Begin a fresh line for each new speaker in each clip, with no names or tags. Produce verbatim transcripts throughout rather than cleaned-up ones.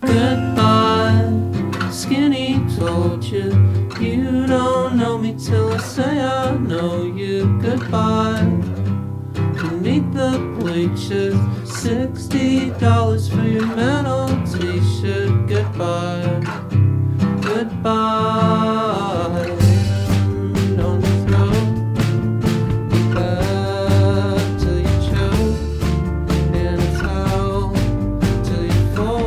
Goodbye, skinny told you. You don't know me till I say I know you. Goodbye, beneath the bleachers. Sixty dollars for your metal t-shirt. Goodbye, goodbye. Don't throw it back till you choke, and it's out till you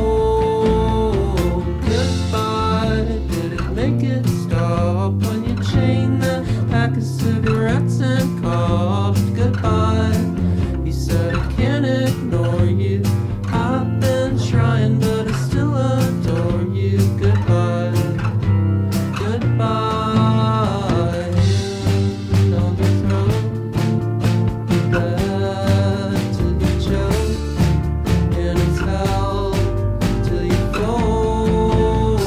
fold. Goodbye, did it make it stop when you chained the pack of cigarettes and coughed? Goodbye, you said I can't ignore you. I've been trying, but I still adore you. Goodbye, goodbye. Down the throat, back till you choke, and it's hell till you fold.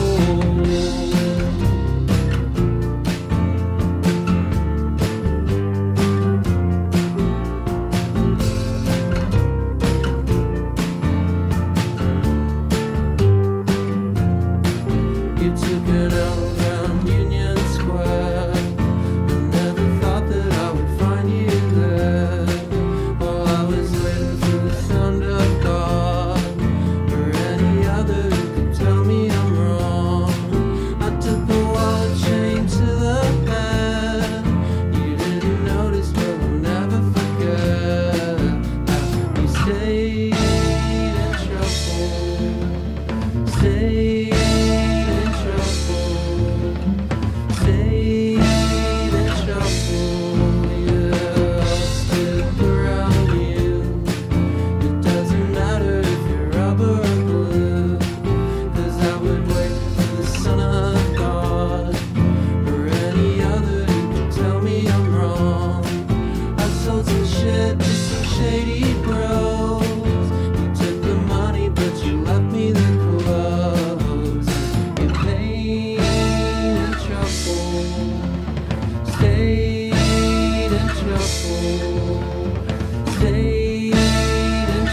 You took it out around Union Square. I never thought that I would find you there. While I was waiting for the sound of God, or any other who could tell me I'm wrong. I took the wallet chain to the bed. You didn't notice, but I'll never forget how you stayed in trouble. Stayed in trouble. Stayed in trouble. Yeah, I'll stick around you. It doesn't matter if you're rubber or glue, 'cause I would wait for the son of God, or any other who could tell me I'm wrong. I sold some shit to some shady bros. You took the money, but you left me the clothes. You paid in trouble. Stayed in trouble. Stayed in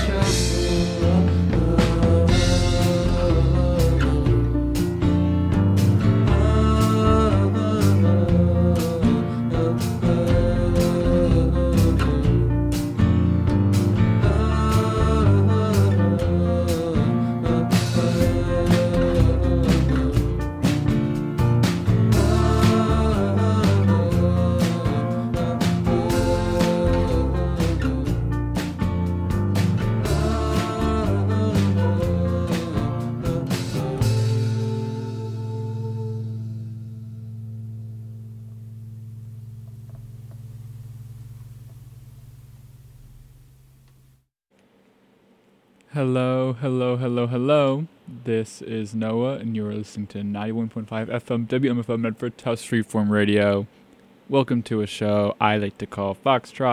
Hello, hello, hello, hello. This is Noah, and you're listening to ninety-one point five F M W M F M Medford Tufts Freeform Radio. Welcome to a show I like to call Foxtrot,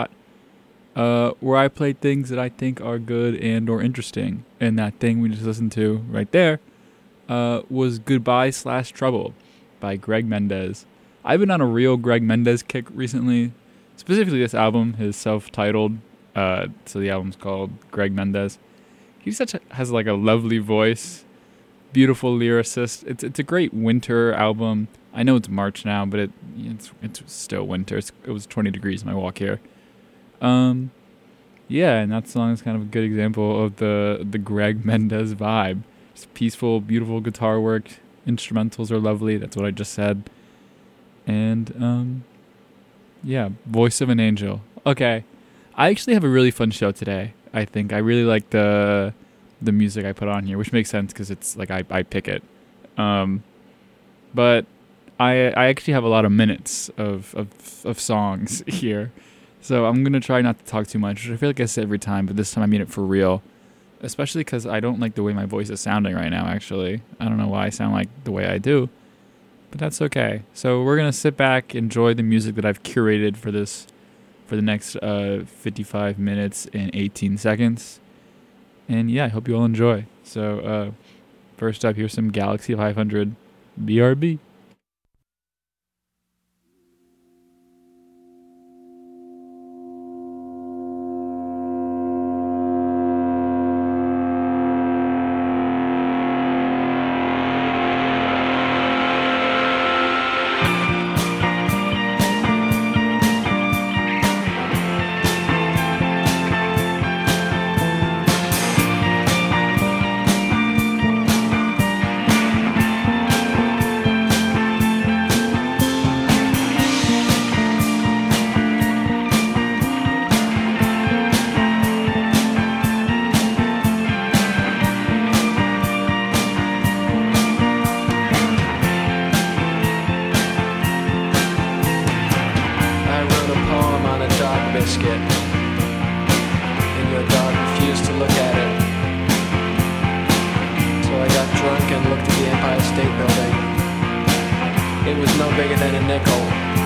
uh, where I play things that I think are good and or interesting. And that thing we just listened to right there uh, was Goodbye Slash Trouble by Greg Mendez. I've been on a real Greg Mendez kick recently, specifically this album, his self-titled, uh, so the album's called Greg Mendez. He such a, has like a lovely voice, beautiful lyricist. It's it's a great winter album. I know it's March now, but it it's it's still winter. It's, it was twenty degrees when I walk here. Um, yeah, and that song is kind of a good example of the the Greg Mendez vibe. Just peaceful, beautiful guitar work. Instrumentals are lovely. That's what I just said. And um, yeah, voice of an angel. Okay, I actually have a really fun show today. I think I really like the the music I put on here, which makes sense because it's like I, I pick it. Um, but I I actually have a lot of minutes of, of of songs here, so I'm gonna try not to talk too much, which I feel like I say every time, but this time I mean it for real. Especially because I don't like the way my voice is sounding right now. Actually, I don't know why I sound like the way I do, but that's okay. So we're gonna sit back, enjoy the music that I've curated for this. For the next uh, fifty-five minutes and eighteen seconds. And yeah, I hope you all enjoy. So uh, first up, here's some Galaxy five hundred B R B.
biscuit, and your dog refused to look at it. So I got drunk and looked at the Empire State Building. It was no bigger than a nickel.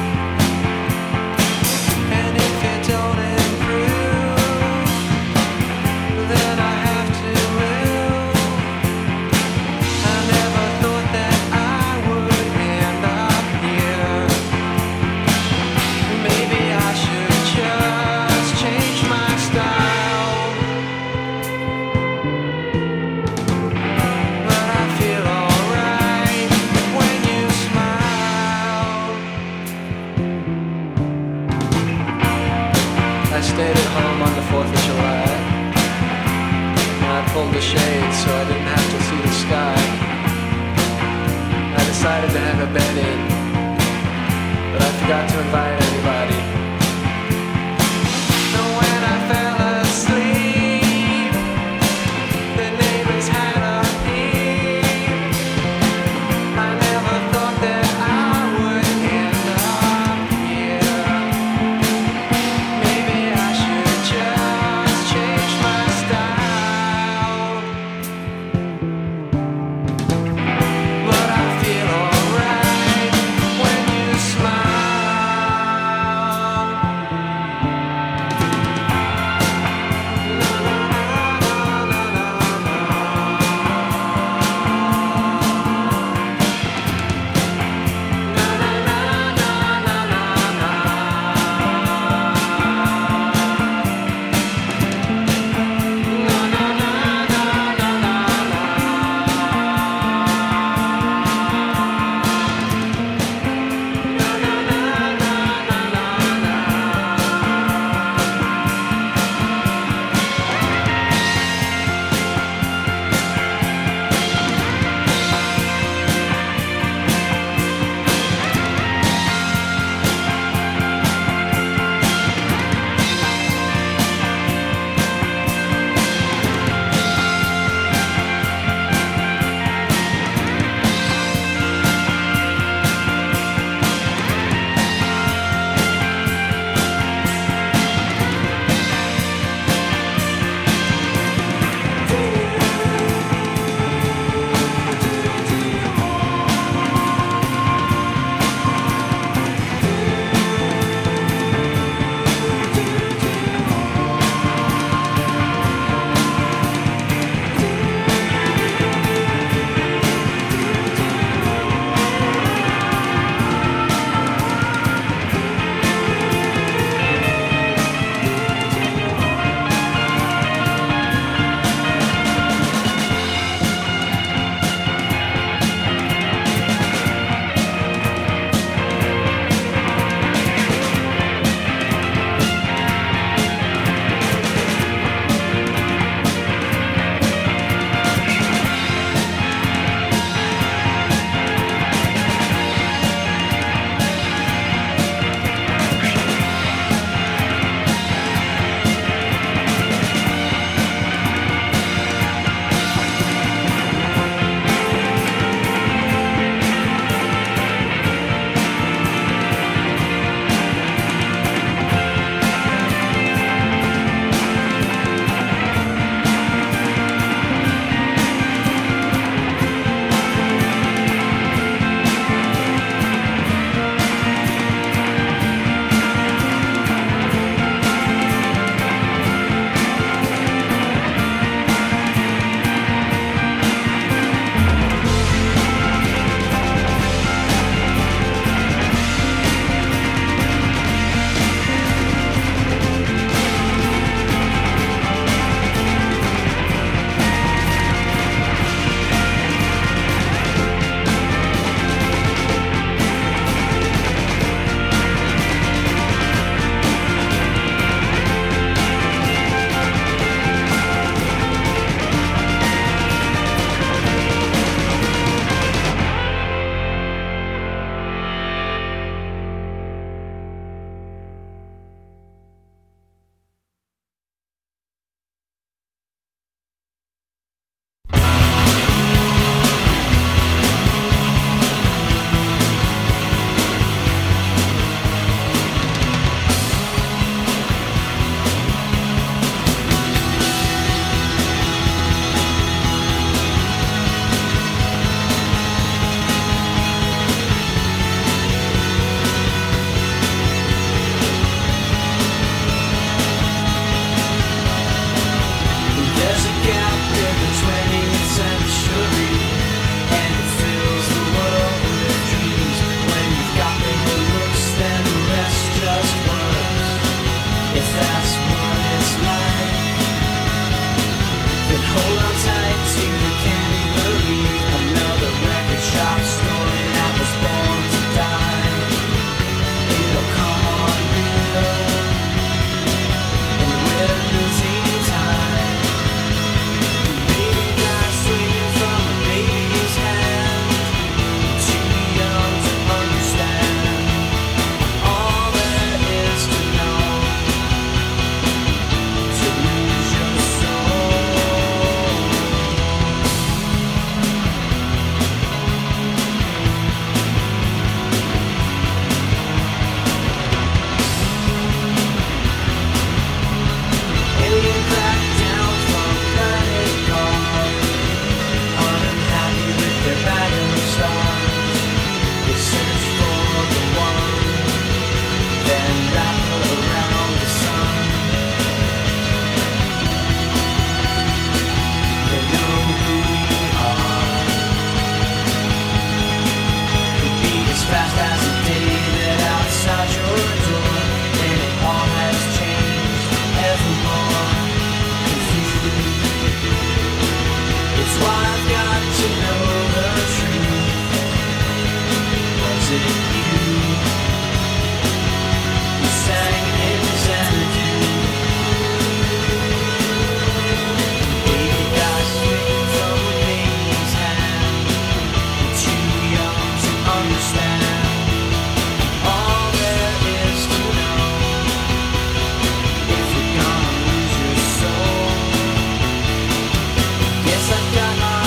And if it don't improve, then I have to move. I never thought that I would end up here. Maybe I should just change my style. But I feel alright when you smile. I stayed at home on the fourth of July. And I pulled the shade so I didn't have to see the sky. I decided to have a bed in, but I forgot to invite anybody. And when I fell asleep, the neighbors had a peep. I never thought that I would end up here. Maybe I should just change my style. But I feel alright when you smile.
Yes, I've got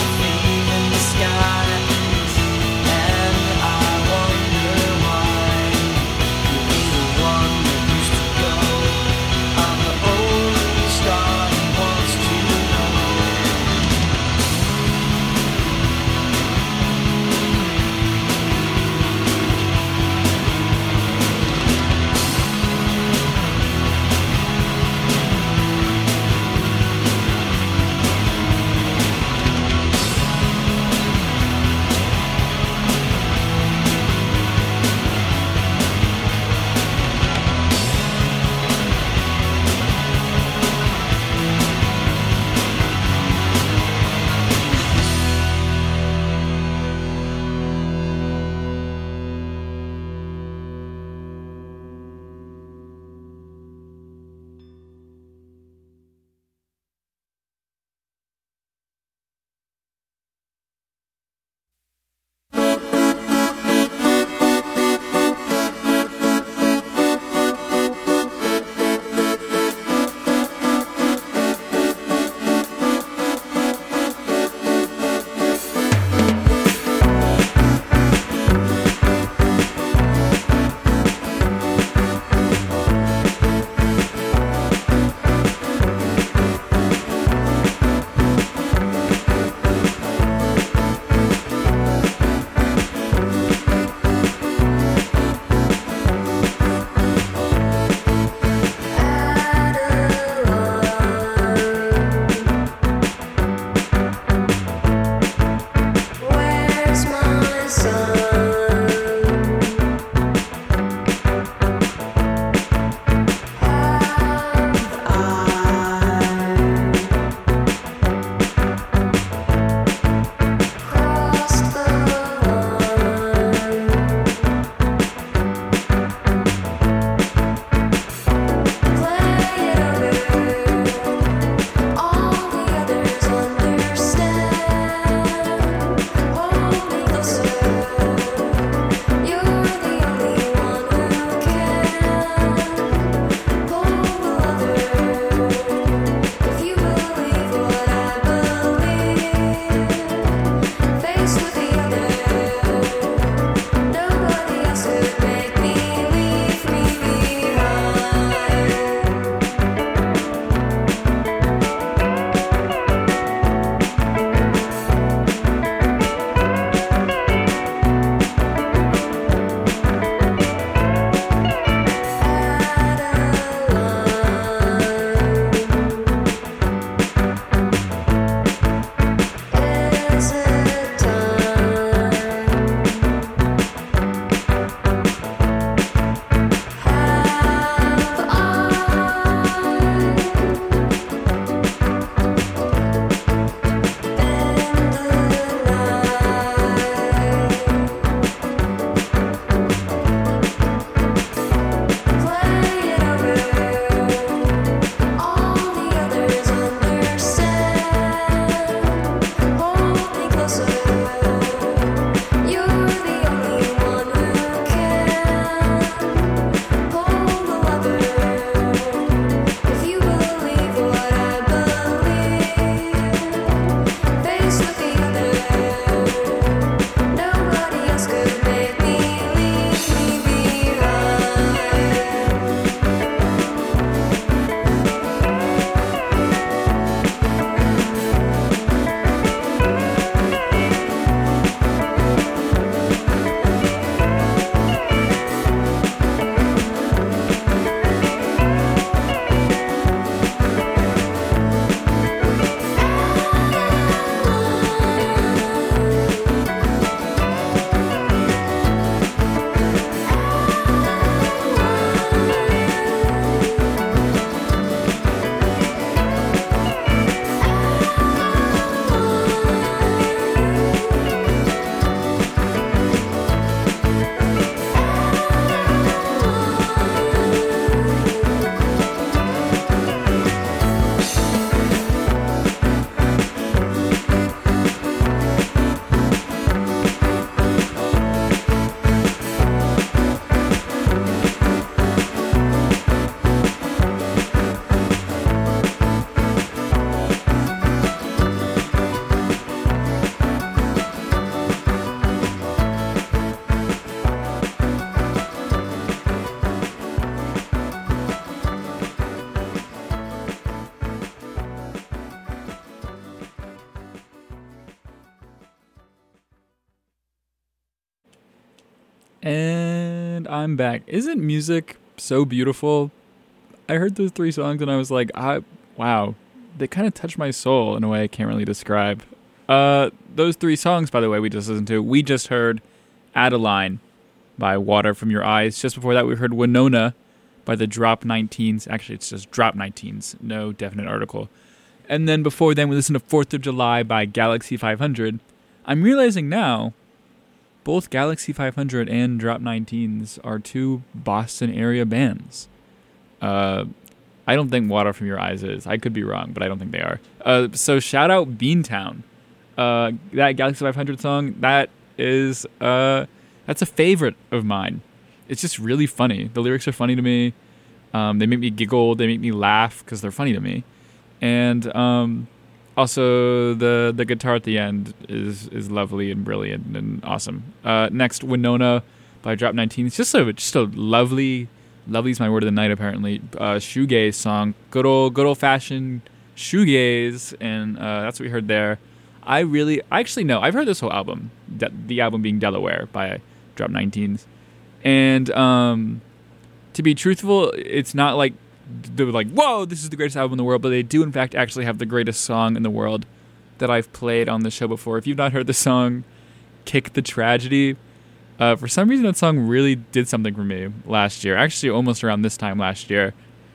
And I'm back. Isn't music so beautiful? I heard those three songs and I was like, I, wow, they kind of touch my soul in a way I can't really describe. Uh, those three songs, by the way, we just listened to. We just heard Adeline by Water From Your Eyes. Just before that, we heard Winona by the Drop nineteens. Actually, it's just Drop nineteens. No definite article. And then before then, we listened to fourth of July by Galaxy five hundred. I'm realizing now, both Galaxy five hundred and Drop nineteens are two Boston area bands. Uh, I don't think Water From Your Eyes is. I could be wrong, but I don't think they are. Uh, so shout out Beantown. Uh, that Galaxy five hundred song, that is, uh, that's a favorite of mine. It's just really funny. The lyrics are funny to me. Um, they make me giggle. They make me laugh because they're funny to me. And um, also the the guitar at the end is is lovely and brilliant and awesome. Uh, next, Winona by Drop nineteen. It's just a just a lovely, lovely is my word of the night apparently. Uh, shoegaze song, good old good old fashioned shoegaze, and uh, that's what we heard there. I really, actually no, I've heard this whole album. De- the album being Delaware by Drop nineteens, and um, to be truthful, it's not like they're like, whoa, this is the greatest album in the world, but they do in fact actually have the greatest song in the world that I've played on the show before. If you've not heard the song Kick the Tragedy, uh, for some reason that song really did something for me last year, actually almost around this time last year.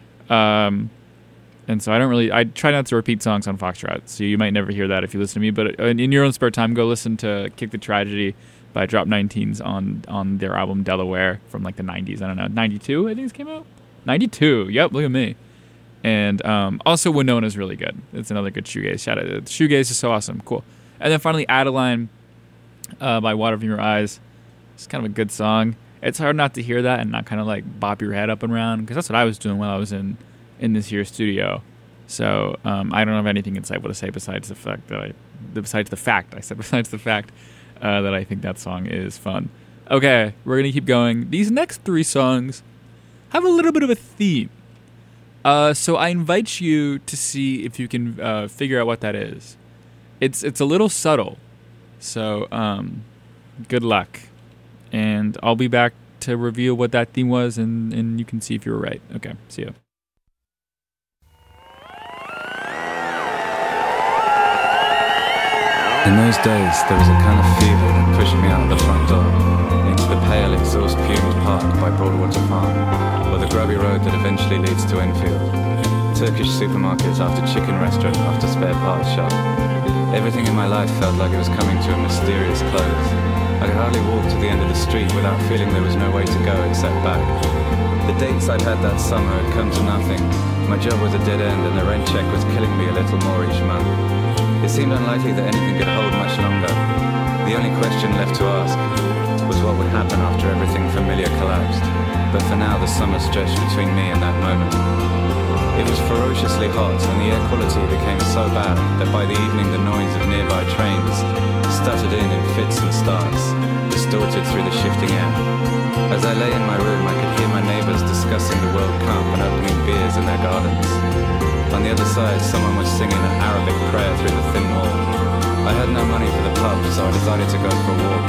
Um, and so I don't really, I try not to repeat songs on Foxtrot, so you might never hear that if you listen to me, but in your own spare time, go listen to Kick the Tragedy by Drop nineteens on, on their album Delaware from like the nineties, I don't know, ninety-two I think it came out? ninety-two Yep, look at me. And um, also Winona's really good. It's another good shoegaze. Shout out. Shoegaze is so awesome. Cool. And then finally Adeline uh, by Water From Your Eyes. It's kind of a good song. It's hard not to hear that and not kind of like bop your head up and around, because that's what I was doing while I was in, in this here studio. So um, I don't have anything insightful to say besides the fact that I, besides the fact, I said besides the fact uh, that I think that song is fun. Okay, we're going to keep going. These next three songs have a little bit of a theme. Uh, so I invite you to see if you can uh, figure out what that is. It's it's a little subtle. So um, good luck. And I'll be back to reveal what that theme was, and, and you can see if you were right. Okay, see ya.
In those days, there was a kind of fever that pushed me out of the front door into the pale, exhaust-fumed park by Broadwater Farm, or the grubby road that eventually leads to Enfield. Turkish supermarkets after chicken restaurant after spare parts shop. Everything in my life felt like it was coming to a mysterious close. I could hardly walk to the end of the street without feeling there was no way to go except back. The dates I'd had that summer had come to nothing. My job was a dead end and the rent check was killing me a little more each month. It seemed unlikely that anything could hold much longer. The only question left to ask was what would happen after everything familiar collapsed. But for now, the summer stretched between me and that moment. It was ferociously hot, and the air quality became so bad that by the evening the noise of nearby trains stuttered in in fits and starts, distorted through the shifting air. As I lay in my room, I could hear my neighbours discussing the World Cup and opening beers in their gardens. On the other side, someone was singing an Arabic prayer through the thin wall. I had no money for the pub, so I decided to go for a walk.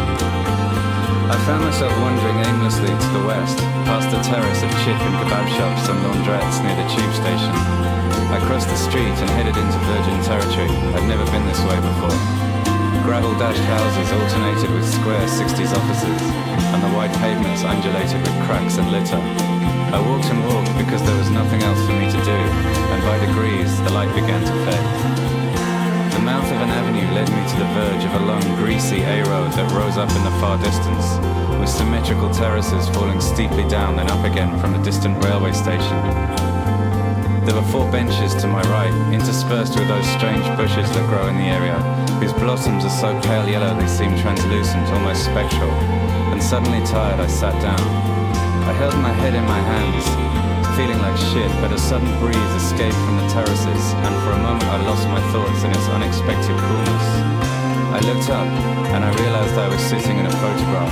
I found myself wandering aimlessly to the west, past the terrace of chip and kebab shops and laundrettes near the tube station. I crossed the street and headed into virgin territory. I'd never been this way before. Gravel-dashed houses alternated with square sixties offices, and the white pavements undulated with cracks and litter. I walked and walked because there was nothing else for me to do, and by degrees the light began to fade. The mouth of an avenue led me to the verge of a long, greasy A-road that rose up in the far distance, with symmetrical terraces falling steeply down and up again from the distant railway station. There were four benches to my right, interspersed with those strange bushes that grow in the area, whose blossoms are so pale yellow they seem translucent, almost spectral, and suddenly tired I sat down. I held my head in my hands, feeling like shit, but a sudden breeze escaped from the terraces, and for a moment I lost my thoughts in its unexpected coolness. I looked up, and I realized I was sitting in a photograph.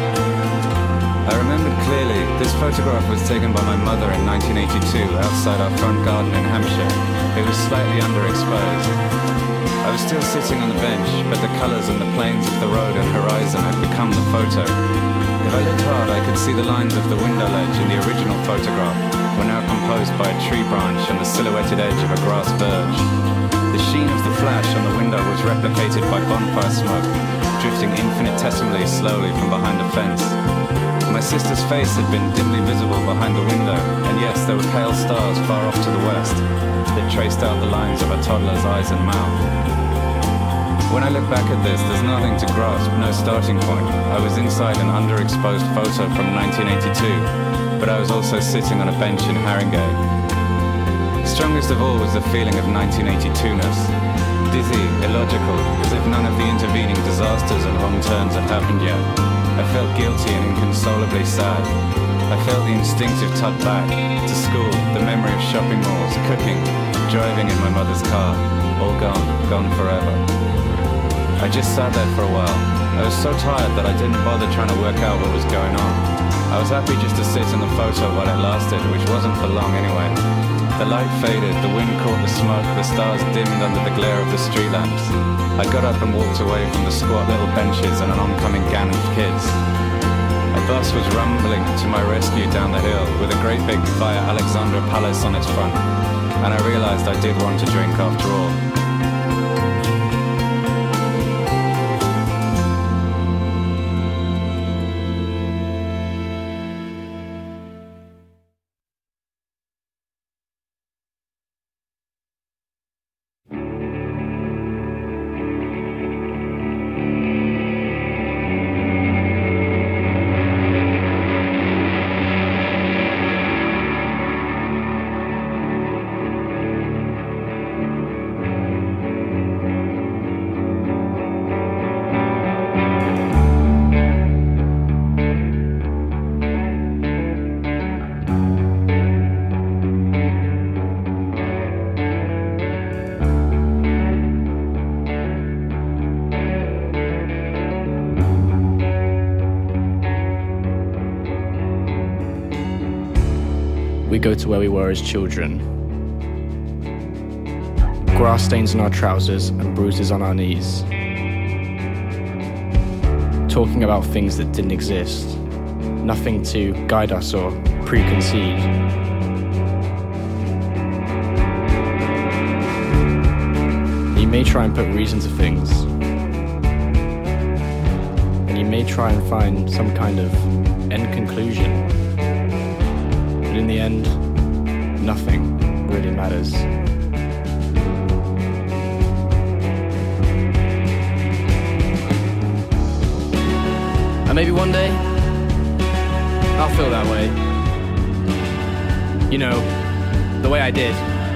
I remembered clearly, this photograph was taken by my mother in nineteen eighty-two outside our front garden in Hampshire. It was slightly underexposed. I was still sitting on the bench, but the colours and the planes of the road and horizon had become the photo. If I looked hard, I could see the lines of the window ledge in the original photograph were now composed by a tree branch and the silhouetted edge of a grass verge. The sheen of the flash on the window was replicated by bonfire smoke, drifting infinitesimally slowly from behind a fence. My sister's face had been dimly visible behind the window, and yes, there were pale stars far off to the west that traced out the lines of a toddler's eyes and mouth. When I look back at this, there's nothing to grasp, no starting point. I was inside an underexposed photo from nineteen eighty-two, but I was also sitting on a bench in Haringey. Strongest of all was the feeling of nineteen eighty-two-ness. Dizzy, illogical, as if none of the intervening disasters and wrong turns had happened yet. I felt guilty and inconsolably sad. I felt the instinctive tug back to school, the memory of shopping malls, cooking, driving in my mother's car. All gone, gone forever. I just sat there for a while. I was so tired that I didn't bother trying to work out what was going on. I was happy just to sit in the photo while it lasted, which wasn't for long anyway. The light faded, the wind caught the smoke, the stars dimmed under the glare of the street lamps. I got up and walked away from the squat little benches and an oncoming gang of kids. A bus was rumbling to my rescue down the hill with a great big Via Alexandra Palace on its front, and I realized I did want to drink after all.
We go to where we were as children. Grass stains on our trousers and bruises on our knees. Talking about things that didn't exist. Nothing to guide us or preconceive. You may try and put reason to things. And you may try and find some kind of end conclusion. But in the end, nothing really matters. And maybe one day, I'll feel that way. You know, the way I did.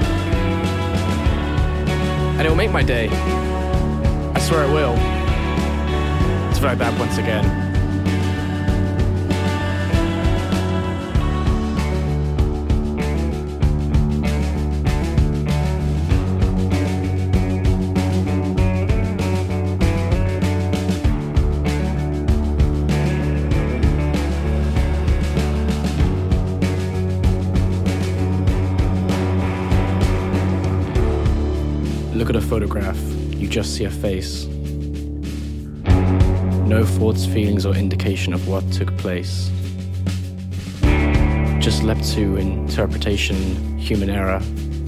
And it will make my day. I swear it will. It's very bad once again. Look at a photograph, you just see a face. No thoughts, feelings, or indication of what took place. Just left to interpretation, human error.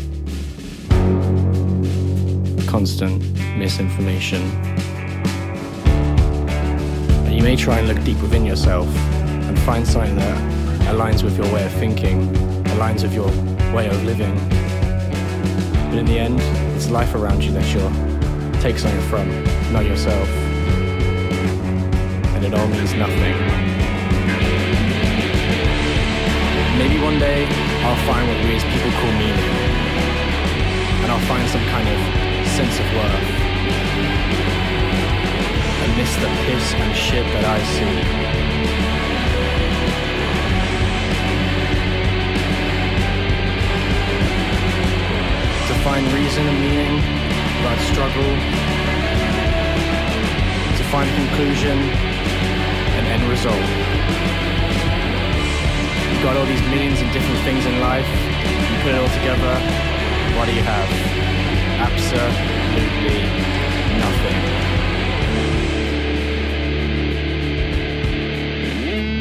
Constant misinformation. And you may try and look deep within yourself and find something that aligns with your way of thinking, aligns with your way of living. But in the end, it's life around you that you'll take something from, not yourself. And it all means nothing. Maybe one day, I'll find what we as people call meaning. And I'll find some kind of sense of worth. Amidst the piss and shit that I see. To find reason and meaning, about struggle, to find conclusion and end result. You've got all these millions of different things in life, you put it all together, what do you have? Absolutely nothing.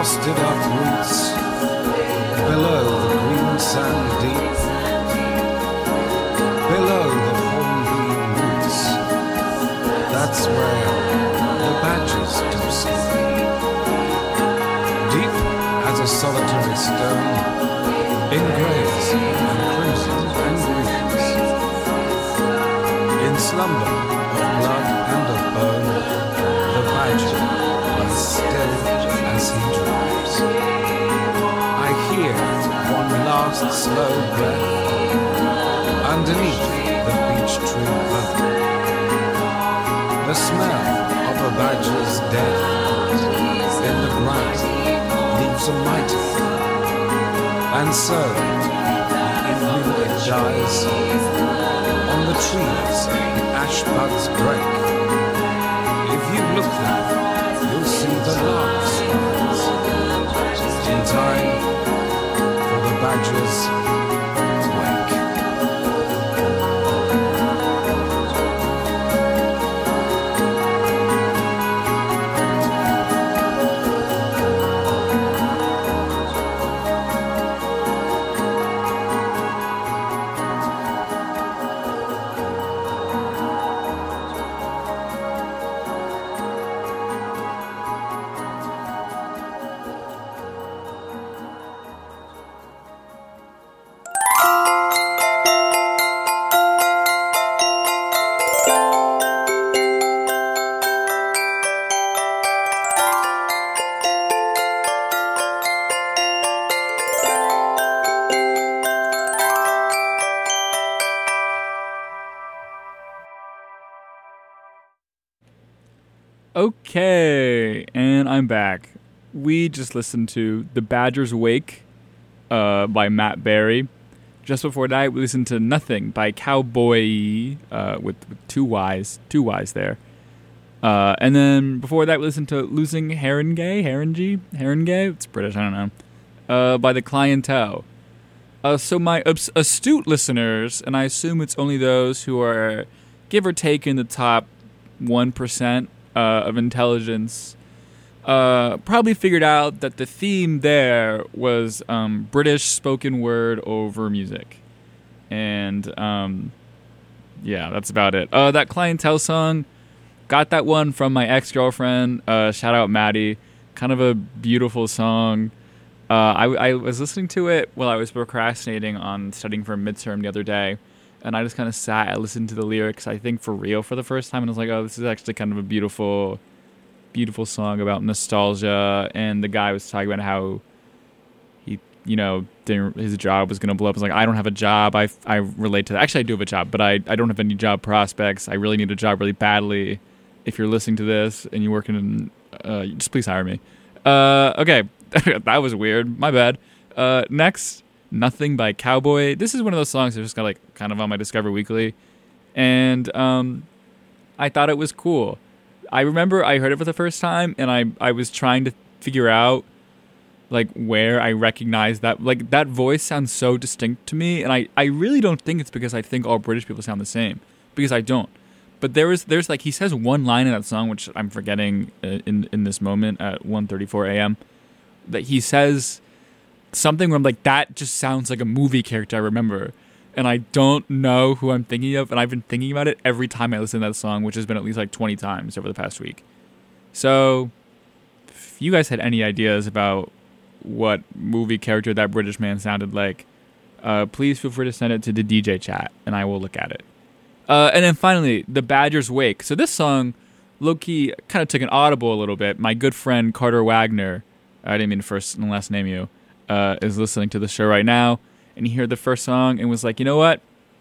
frosted up roots below the green sand deep, below the hornbeam roots. That's where the badgers do sleep. Deep as a solitary stone, in greys and crimson and greens, in slumber of blood and of bone, the badger lies still as he drives. I hear one last slow breath underneath the beech tree oak. The smell of a badger's death in the ground leaves a mighty, and so the evening it dies. On the trees the ash buds break. If you look there, you'll see the larks rise. In time for the badgers to wake.
Okay, and I'm back. We just listened to The Badger's Wake uh, by Matt Berry. Just before that, we listened to Nothing by Cowboy uh, with, with two Y's, two Y's there. Uh, and then before that, we listened to Losing Haringey, Haringey, Haringey. It's British, I don't know. Uh, by The Clientele. Uh, so my abs- astute listeners, and I assume it's only those who are give or take in the top one percent uh, of intelligence, uh, probably figured out that the theme there was um, British spoken word over music. And um, yeah, that's about it. Uh, that Clientele song, got that one from my ex-girlfriend. Uh, shout out Maddie. Kind of a beautiful song. Uh, I, I was listening to it while I was procrastinating on studying for a midterm the other day, and I just kind of sat and listened to the lyrics, I think for real for the first time, and I was like, oh, this is actually kind of a beautiful, beautiful song about nostalgia, and the guy was talking about how he, you know, didn't, his job was going to blow up. I was like, I don't have a job, I, I relate to that. Actually, I do have a job, but I, I don't have any job prospects. I really need a job really badly. If you're listening to this and you're working in, uh, just please hire me. Uh, okay. That was weird. My bad. Uh, next, Nothing by Cowboy. This is one of those songs that just got like kind of on my Discover Weekly, and um, I thought it was cool. I remember I heard it for the first time, and I I was trying to figure out like where I recognized that. Like that voice sounds so distinct to me, and I, I really don't think it's because I think all British people sound the same, because I don't. But there is there's like he says one line in that song which I'm forgetting uh, in in this moment at one thirty-four a.m. that he says something where I'm like, that just sounds like a movie character I remember. And I don't know who I'm thinking of, and I've been thinking about it every time I listen to that song, which has been at least like twenty times over the past week. So, if you guys had any ideas about what movie character that British man sounded like, uh, please feel free to send it to the D J chat, and I will look at it. Uh, and then finally, The Badger's Wake. So this song, low-key, kind of took an audible a little bit. My good friend Carter Wagner, I didn't mean to first and last name you, uh, is listening to the show right now, and he heard the first song and was like, you know what?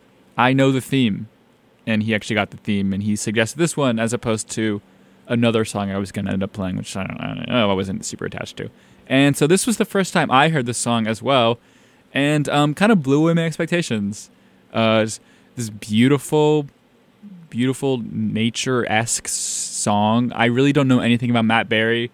I know the theme. And he actually got the theme, and he suggested this one as opposed to another song I was going to end up playing, which I don't, I don't know, I wasn't super attached to. And so this was the first time I heard this song as well, and um, kind of blew away my expectations. Uh, this beautiful, beautiful nature-esque song. I really don't know anything about Matt Berry.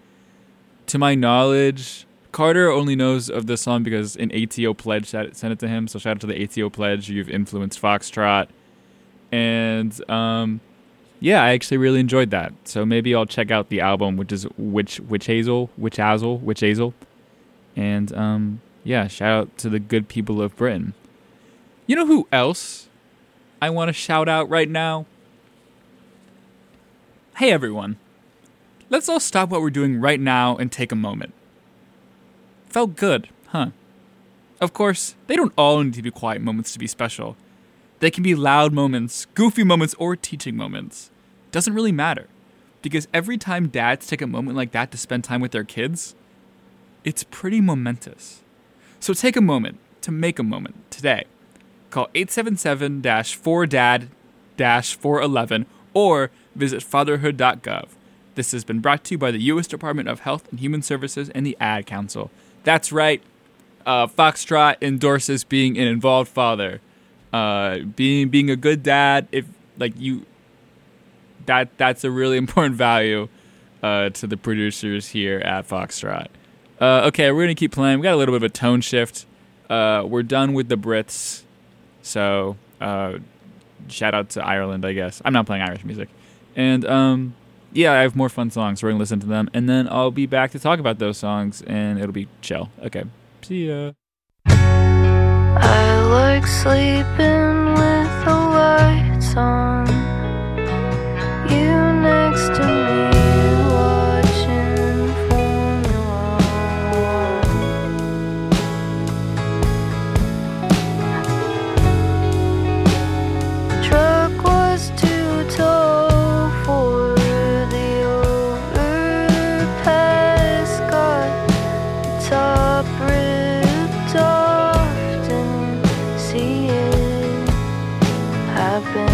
To my knowledge, Carter only knows of this song because an A T O pledge sent it to him. So shout out to the A T O pledge. You've influenced Foxtrot. And um, yeah, I actually really enjoyed that. So maybe I'll check out the album, which is Witch Witch Hazel, Witch Hazel, Witch Hazel. And um, yeah, shout out to the good people of Britain. You know who else I want to shout out right now? Hey everyone. Let's all stop what we're doing right now and take a moment. Felt good, huh? Of course, they don't all need to be quiet moments to be special. They can be loud moments, goofy moments, or teaching moments. Doesn't really matter. Because every time dads take a moment like that to spend time with their kids, it's pretty momentous. So take a moment to make a moment today. Call eight seven seven, four D A D, four one one or visit fatherhood dot gov. This has been brought to you by the U S Department of Health and Human Services and the Ad Council. That's right. Uh, Foxtrot endorses being an involved father. Uh, being being a good dad, if like you, that that's a really important value uh, to the producers here at Foxtrot. Uh, okay, we're gonna keep playing. We got a little bit of a tone shift. Uh, we're done with the Brits, so uh, shout out to Ireland, I guess. I'm not playing Irish music, and um, yeah, I have more fun songs. We're gonna listen to them, and then I'll be back to talk about those songs, and it'll be chill. Okay, see ya.
I like sleeping with the lights on. You next to me, watching Formula One. Truck was too tall for the overpass. Got the top ripped off. See it happen.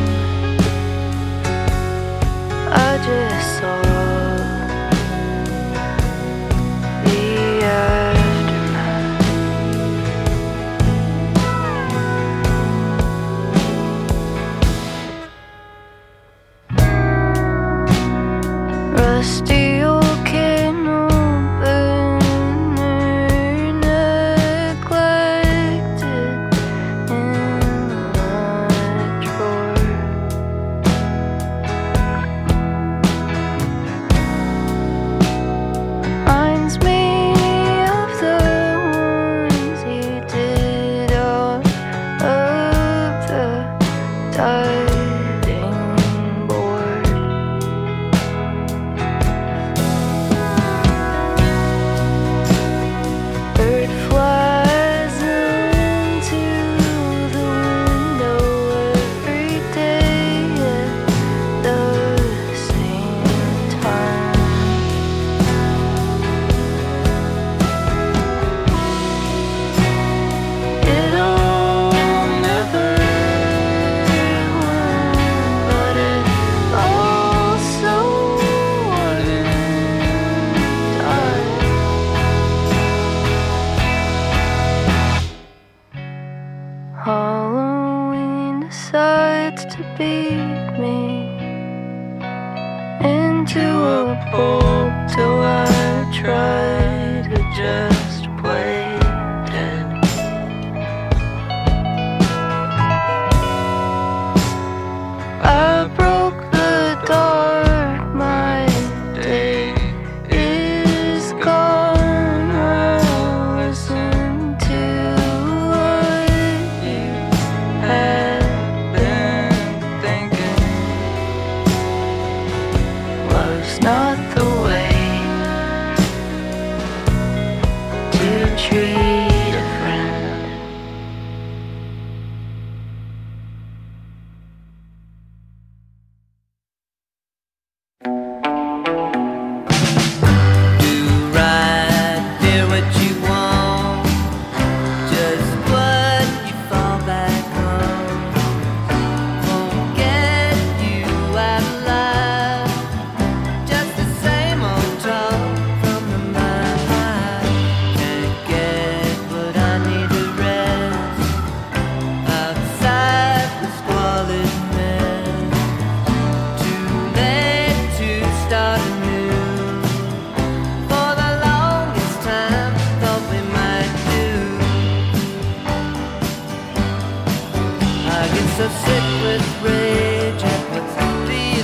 I just saw the aftermath. Rusty old candle burner, neglected Halloween decides to beat me into a pulp till I try to just play dead. I broke the dark, my day is gone. I'll listen to what you had been thinking. Love's not the way to treat a friend.
Do right, hear what you want, just what you fall back on. Forget you out alive, just the same old talk from the mind. Can't get what I need to rest outside the squalid mess. Too late to start anew. For the longest time, thought we might do. I get so sick with rage at what's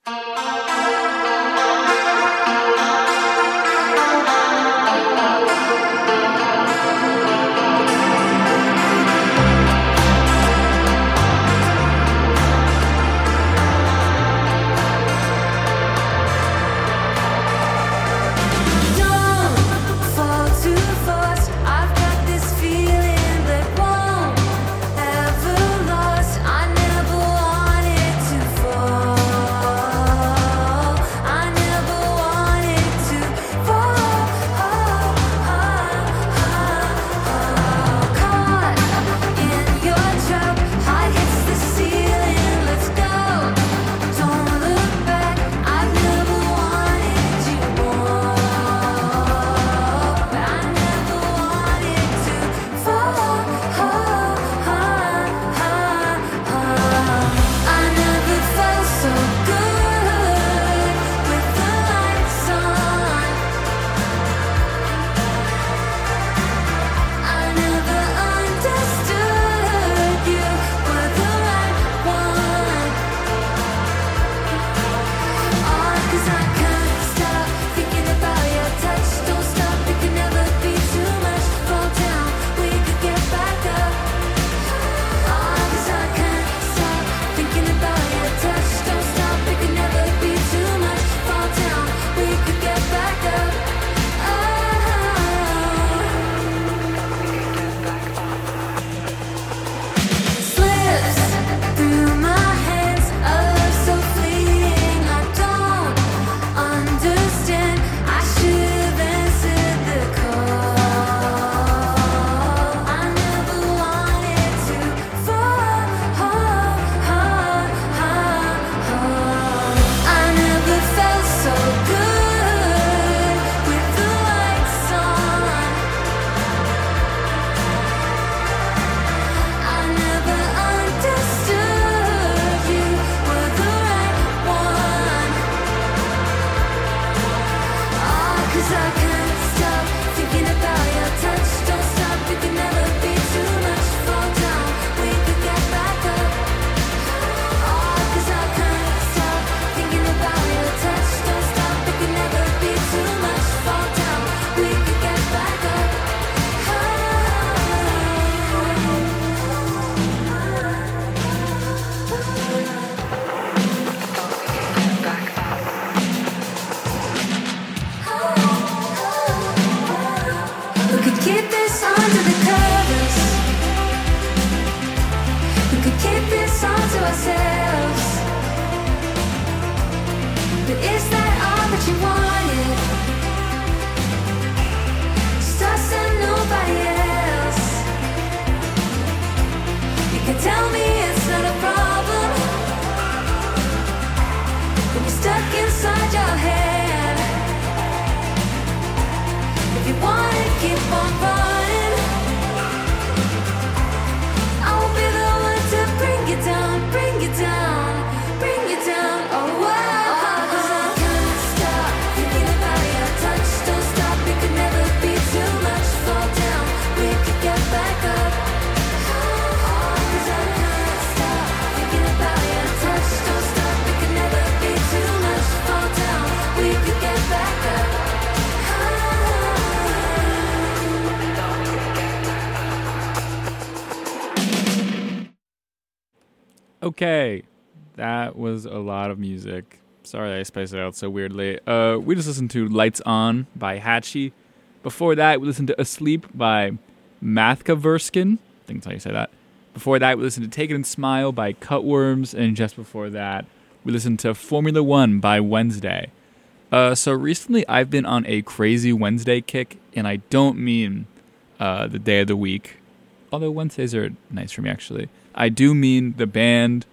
Okay, that was a lot of music. Sorry I spaced it out so weirdly. Uh, we just listened to Lights On by Hatchie. Before that, we listened to Asleep by Mathka Verskin. I think that's how you say that. Before that, we listened to Take It and Smile by Cutworms. And just before that, we listened to Formula One by Wednesday. Uh, so recently, I've been on a crazy Wednesday kick, and I don't mean uh, the day of the week. Although Wednesdays are nice for me, actually. I do mean the band.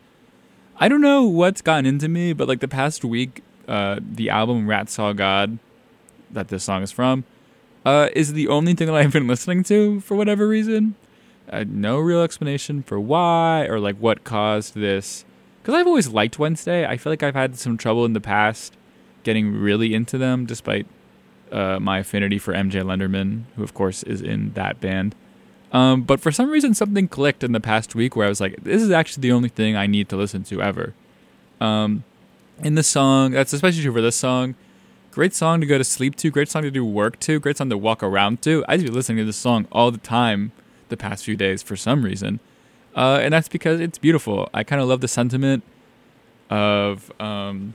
I don't know what's gotten into me, but like the past week, uh, the album Rat Saw God, that this song is from, uh, is the only thing that I've been listening to for whatever reason. Uh, no real explanation for why or like what caused this. Because I've always liked Wednesday. I feel like I've had some trouble in the past getting really into them, despite uh, my affinity for M J Lenderman, who of course is in that band. Um, but for some reason, something clicked in the past week where I was like, this is actually the only thing I need to listen to ever. Um, in the song, that's especially true for this song. Great song to go to sleep to. Great song to do work to. Great song to walk around to. I've been listening to this song all the time the past few days for some reason. Uh, and that's because it's beautiful. I kind of love the sentiment of, um,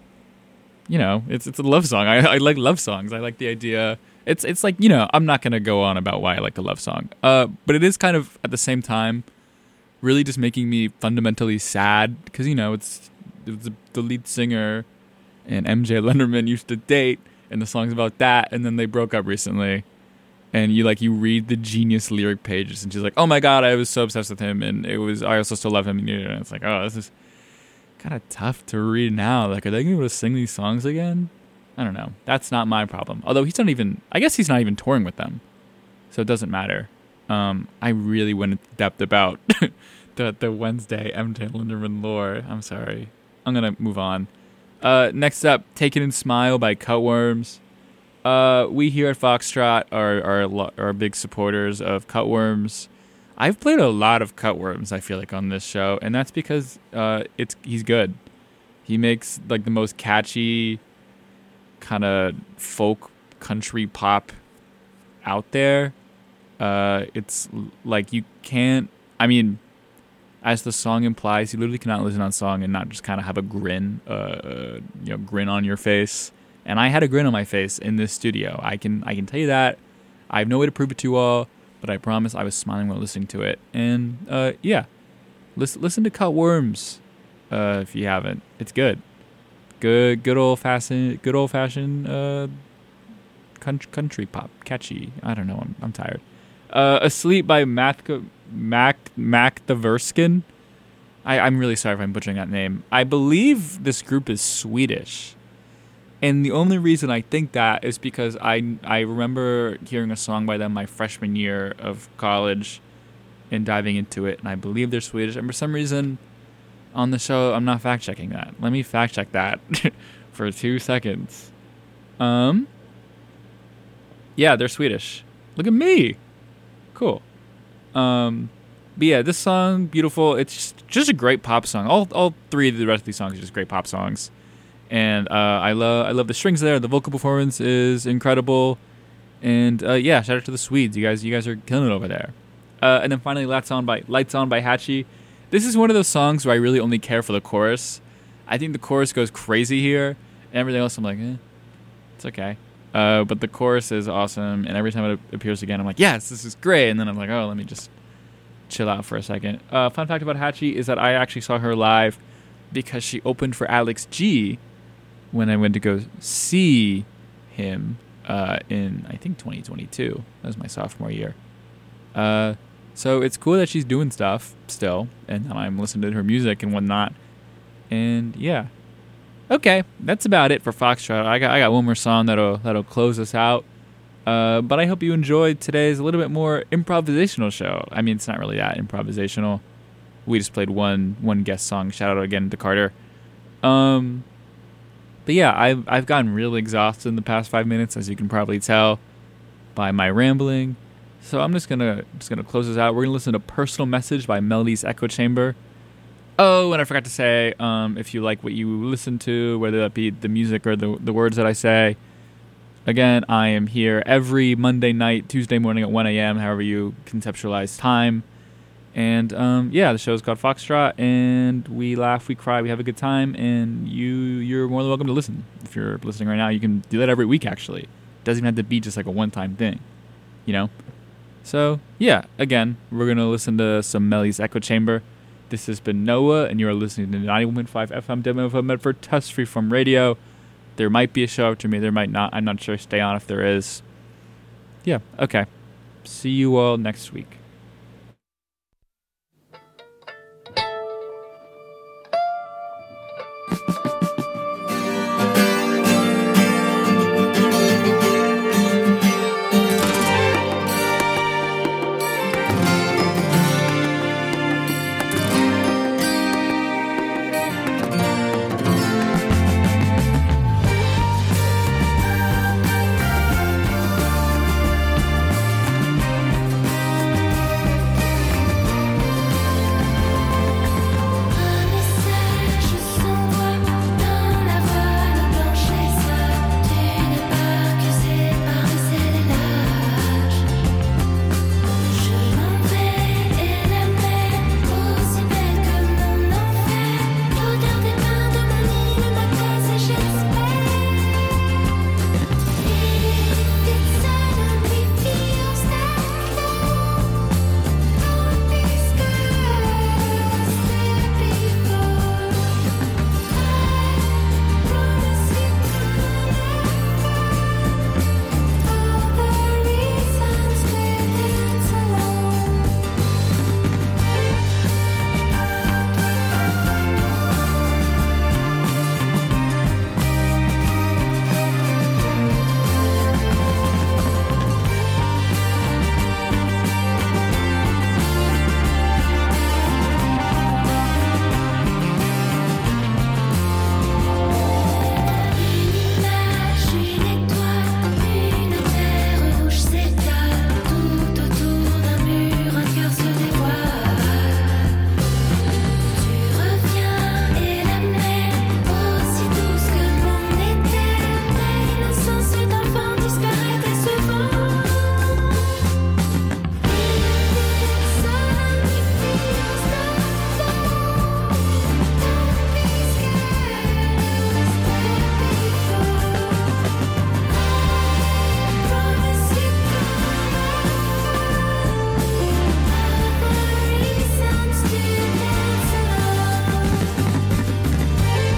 you know, it's it's a love song. I, I like love songs. I like the idea. It's it's like, you know, I'm not going to go on about why I like a love song. Uh, but it is kind of, at the same time, really just making me fundamentally sad. Because, you know, it's, it's the lead singer and M J Lenderman used to date, and the song's about that, and then they broke up recently. And you like you read the genius lyric pages, and she's like, "Oh my god, I was so obsessed with him, and it was I also still love him." And it's like, oh, this is kind of tough to read now. Like, are they gonna be able to sing these songs again? I don't know. That's not my problem. Although he's not even, I guess he's not even touring with them, so it doesn't matter. Um, I really went into depth about the the Wednesday M J Lenderman lore. I'm sorry. I'm gonna move on. Uh, next up, Take It and Smile by Cutworms. Uh, we here at Foxtrot are, are are big supporters of Cutworms. I've played a lot of Cutworms, I feel like, on this show, and that's because uh, it's he's good. He makes like the most catchy kind of folk country pop out there. Uh, it's like you can't. I mean, as the song implies, you literally cannot listen on song and not just kind of have a grin, uh, you know, grin on your face. And I had a grin on my face in this studio. I can I can tell you that. I have no way to prove it to you all, but I promise I was smiling while listening to it. And uh, yeah, listen listen to Cutworms uh, if you haven't. It's good, good good old fashioned good old fashioned uh, country, country pop, catchy. I don't know. I'm I'm tired. Uh, Asleep by Mac Mac Mac the Verskin. I I'm really sorry if I'm butchering that name. I believe this group is Swedish. And the only reason I think that is because I, I remember hearing a song by them my freshman year of college and diving into it, and I believe they're Swedish. And for some reason, on the show, I'm not fact-checking that. Let me fact-check that for two seconds. Um, yeah, they're Swedish. Look at me! Cool. Um, but yeah, this song, beautiful. It's just, just a great pop song. All all three of the rest of these songs are just great pop songs. And uh, I love I love the strings there. The vocal performance is incredible, and uh, yeah, shout out to the Swedes. You guys, you guys are killing it over there. Uh, and then finally, "Lights On" by Lights On by Hatchie. This is one of those songs where I really only care for the chorus. I think the chorus goes crazy here, and everything else I'm like, eh, it's okay. Uh, but the chorus is awesome, and every time it appears again, I'm like, yes, this is great. And then I'm like, oh, let me just chill out for a second. Uh, fun fact about Hatchie is that I actually saw her live because she opened for Alex G when I went to go see him uh, in, I think, twenty twenty-two. That was my sophomore year. Uh, so it's cool that she's doing stuff still, and that I'm listening to her music and whatnot. And yeah. Okay, that's about it for Foxtrot. I got I got one more song that'll that'll close us out. Uh, but I hope you enjoyed today's a little bit more improvisational show. I mean, it's not really that improvisational. We just played one one guest song. Shout out again to Carter. Um... But yeah, I've I've gotten really exhausted in the past five minutes, as you can probably tell by my rambling. So I'm just gonna just gonna close this out. We're gonna listen to "Personal Message" by Melody's Echo Chamber. Oh, and I forgot to say, um, if you like what you listen to, whether that be the music or the the words that I say, again, I am here every Monday night, Tuesday morning at one a.m., however you conceptualize time. And um, yeah, the show is called Foxtrot, and we laugh, we cry, we have a good time, and you, you're more than welcome to listen. If you're listening right now, you can do that every week, actually. It doesn't even have to be just like a one-time thing, you know? So, yeah, again, we're going to listen to some Melly's Echo Chamber. This has been Noah, and you are listening to ninety-one point five F M W F M Medford, Tusk Freeform Radio. There might be a show after me, there might not. I'm not sure. Stay on if there is. Yeah, okay. See you all next week.
Thank you.